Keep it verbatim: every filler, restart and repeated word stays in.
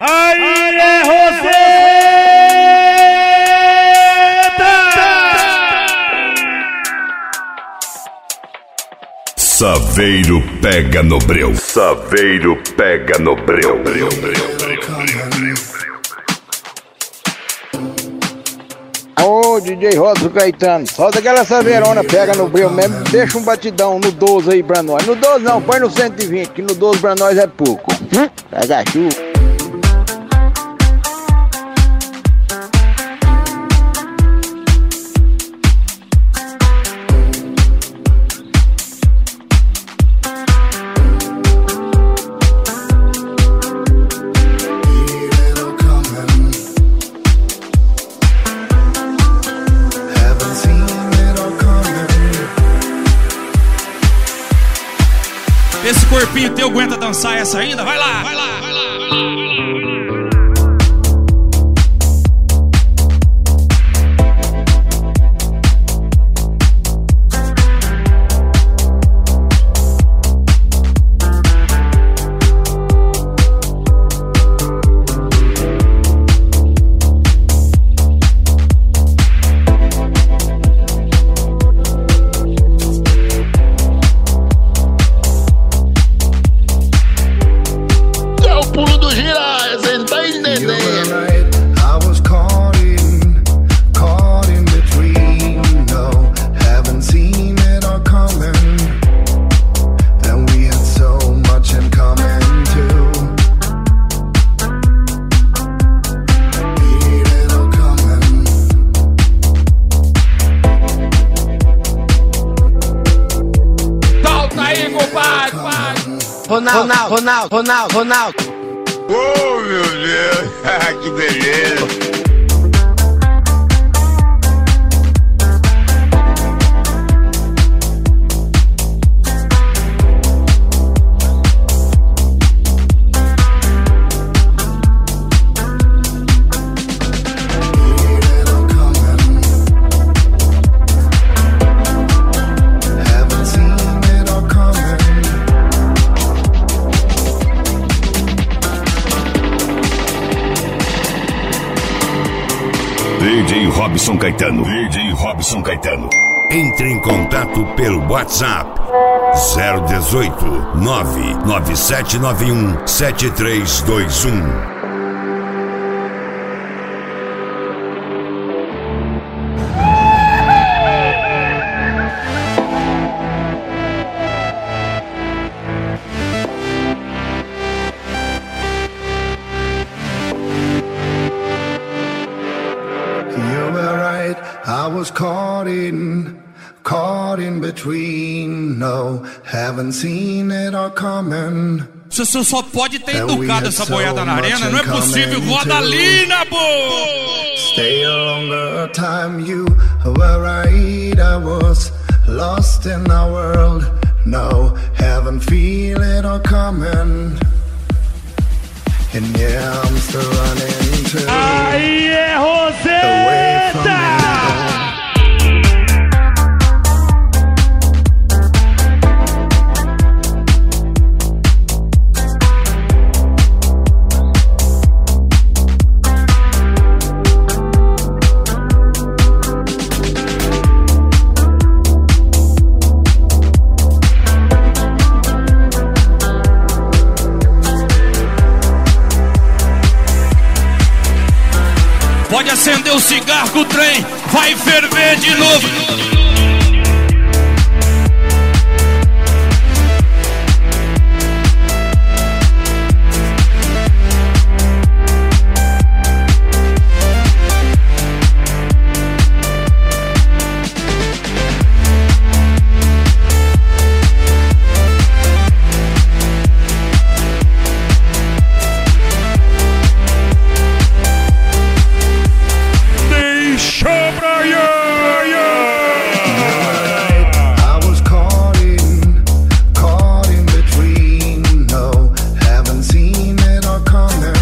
Aí é Roseta! Saveiro pega no breu. Saveiro pega no breu. breu, breu, breu, breu. Ô, D J Rosa Caetano, solta aquela saveirona, pega no breu mesmo, deixa um batidão no doze aí pra nós. No doze não, põe no cento e vinte, que no doze pra nós é pouco. Hum? Pega a chuva. Esse corpinho teu aguenta dançar essa ainda? Vai lá, vai lá, vai lá, vai lá, vai lá. Ronaldo, Ronaldo, Ronaldo, Ronaldo. Oh, meu Deus, que beleza. D J Robson Caetano. D J Robson Caetano. Entre em contato pelo WhatsApp zero dezoito, nove nove sete nove um, sete três dois um. I was caught in, caught in between. No, haven't seen it all coming. Você só pode ter educado essa boiada na arena, não é possível. Roda Lina, pô! Stay a longer time, you were right. I was lost in our world. No, haven't feel it all coming. And yeah, I'm still running too. Aí é Roseta! Pode acender o cigarro que o trem vai ferver de novo. Caught in between, no, haven't seen it all coming.